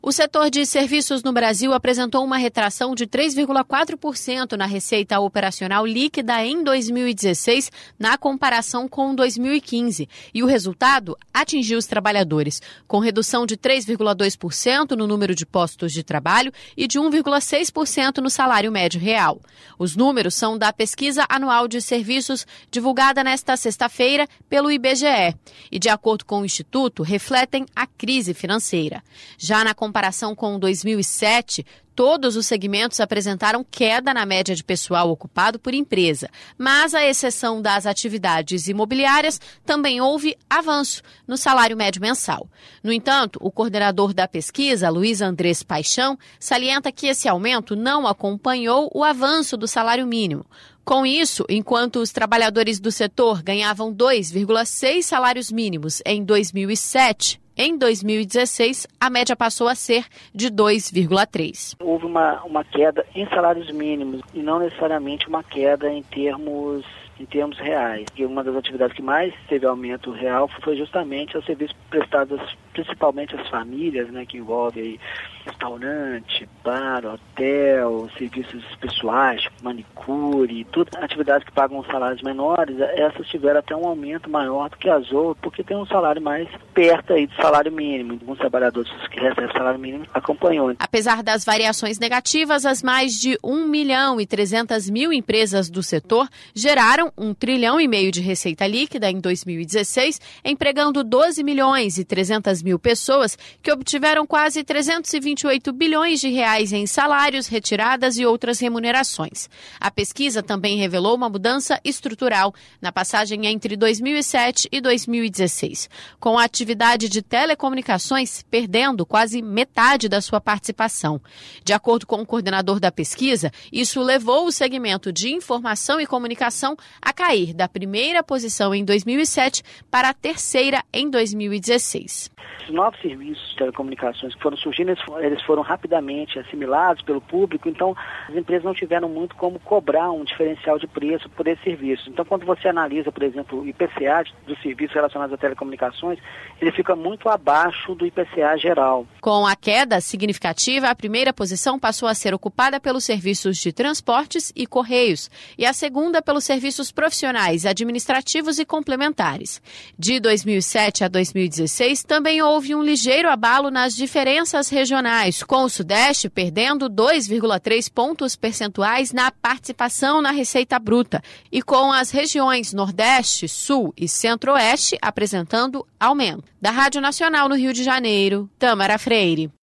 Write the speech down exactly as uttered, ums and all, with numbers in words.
O setor de serviços no Brasil apresentou uma retração de três vírgula quatro por cento na receita operacional líquida em dois mil e dezesseis, na comparação com dois mil e quinze. E o resultado atingiu os trabalhadores, com redução de três vírgula dois por cento no número de postos de trabalho e de um vírgula seis por cento no salário médio real. Os números são da Pesquisa Anual de Serviços, divulgada nesta sexta-feira pelo I B G E. E, de acordo com o Instituto, refletem a crise financeira. Já na comparação com dois mil e sete, todos os segmentos apresentaram queda na média de pessoal ocupado por empresa, mas, à exceção das atividades imobiliárias, também houve avanço no salário médio mensal. No entanto, o coordenador da pesquisa, Luiz Andrés Paixão, salienta que esse aumento não acompanhou o avanço do salário mínimo. Com isso, enquanto os trabalhadores do setor ganhavam dois vírgula seis salários mínimos em dois mil e sete, em dois mil e dezesseis, a média passou a ser de dois vírgula três. Houve uma, uma queda em salários mínimos e não necessariamente uma queda em termos, em termos reais. E uma das atividades que mais teve aumento real foi justamente os serviços prestados principalmente às famílias, né, que envolve aí restaurante, bar, hotel, serviços pessoais, tipo manicure, tudo, atividades que pagam salários menores, essas tiveram até um aumento maior do que as outras, porque tem um salário mais perto aí do salário mínimo. Alguns trabalhadores que recebem salário mínimo acompanhou. Apesar das variações negativas, as mais de um milhão e trezentas mil empresas do setor geraram um trilhão e meio de receita líquida em dois mil e dezesseis, empregando doze milhões e trezentas mil pessoas que obtiveram quase trezentos e vinte e oito bilhões de reais em salários, retiradas e outras remunerações. A pesquisa também revelou uma mudança estrutural na passagem entre dois mil e sete e dois mil e dezesseis, com a atividade de telecomunicações perdendo quase metade da sua participação. De acordo com o coordenador da pesquisa, isso levou o segmento de informação e comunicação a cair da primeira posição em dois mil e sete para a terceira em dois mil e dezesseis. Os novos serviços de telecomunicações que foram surgindo, eles foram rapidamente assimilados pelo público, então as empresas não tiveram muito como cobrar um diferencial de preço por esses serviços. Então, quando você analisa, por exemplo, o I P C A dos serviços relacionados a telecomunicações, ele fica muito abaixo do I P C A geral. Com a queda significativa, a primeira posição passou a ser ocupada pelos serviços de transportes e correios, e a segunda pelos serviços profissionais, administrativos e complementares. De dois mil e sete a dois mil e dezesseis, também houve um ligeiro abalo nas diferenças regionais, com o Sudeste perdendo dois vírgula três pontos percentuais na participação na receita bruta e com as regiões Nordeste, Sul e Centro-Oeste apresentando aumento. Da Rádio Nacional no Rio de Janeiro, Tâmara Freire.